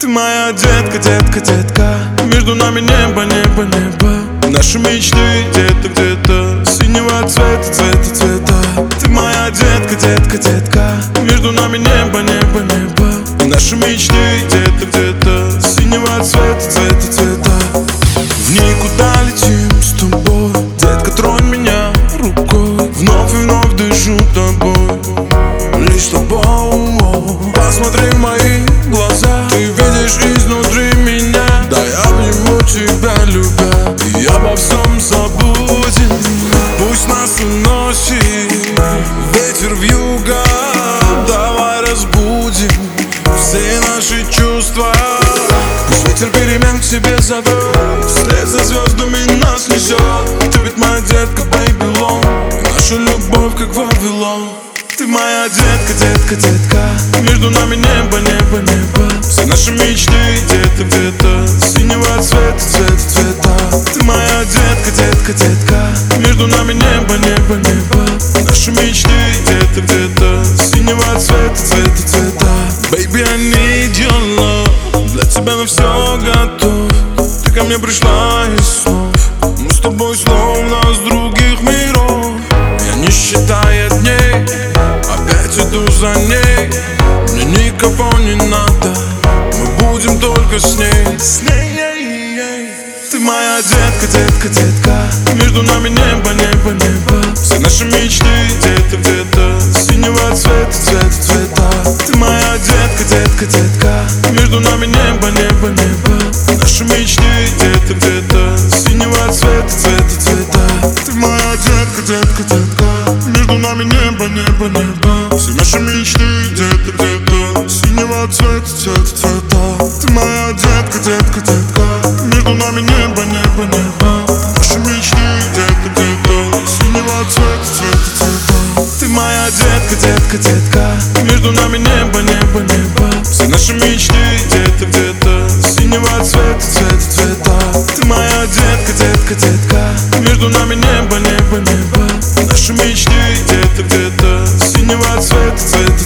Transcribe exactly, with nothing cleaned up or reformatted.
Ты моя детка, детка, детка. Между нами небо, небо, небо. Наши мечты где-то, где-то синего цвета, цвета, цвета. Ты моя детка, детка, детка. Между нами небо, небо, небо. Наши мечты где-то, где-то синего цвета, цвета, цвета. В никуда летим с тобой. Детка, тронь меня рукой. Вновь и вновь дышу тобой. Лишь тобой. Посмотри в мои глаза. Ты видишь изнутри меня. Дай обниму тебя, любя, и обо всем забудем. Пусть нас уносит ветер вьюга. Давай разбудим все наши чувства. Пусть ветер перемен к себе зовет. Вслед за звездами нас несет. Ты ведь моя детка, baby long. И наша любовь как Вавилон. Ты моя детка, детка, детка. Между нами небо, небо, небо. Все наши мечты где-то, где-то синего цвета, цвета, цвета. Ты моя детка, детка, детка. Между нами небо, небо, небо. Наши мечты где-то, где-то синего цвета, цвета, цвета. Baby, I need your love. Для тебя на все готов. Ты ко мне пришла из снов. Мы с тобой словно с других миров. Я не считая дней, опять иду за ней. Мне никого не надо, мы будем только с ней. С ней, ей, ей. Ты моя детка, детка, детка. Между нами небо, небо, небо. Все наши мечты где-то, где-то синего цвета, цвета, цвета. Ты моя детка, детка, детка. Между нами небо, небо, небо. Наши мечты где-то, где-то синего цвета, цвета, цвета. Ты моя детка, детка, детка. Между нами небо, небо, небо. Все наши мечты где-то, где-то синего цвета, цвета, цвета. Ты моя детка, детка, детка. Между нами небо, небо, небо. Наши мечты где-то, где-то синего цвета, цвета, цвета. Ты моя детка, детка, детка. Между нами небо, небо, небо. Все наши мечты где-то, где-то синего цвета, цвета, цвета. Ты моя детка, детка, детка. Между нами небо, небо, небо. Наши мечты где-то, где-то синего цвета, цвета,